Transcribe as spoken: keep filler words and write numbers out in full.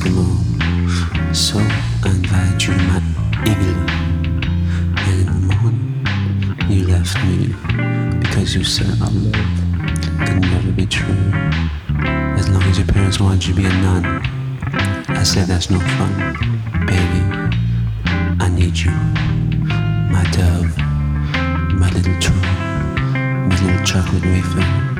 Eskimo. So I invite you to my igloo. And in the morning, you left me because you said our love could never be true. As long as your parents want you to be a nun, I said that's no fun. Baby, I need you, my dove, my little true, my little chocolate wafer.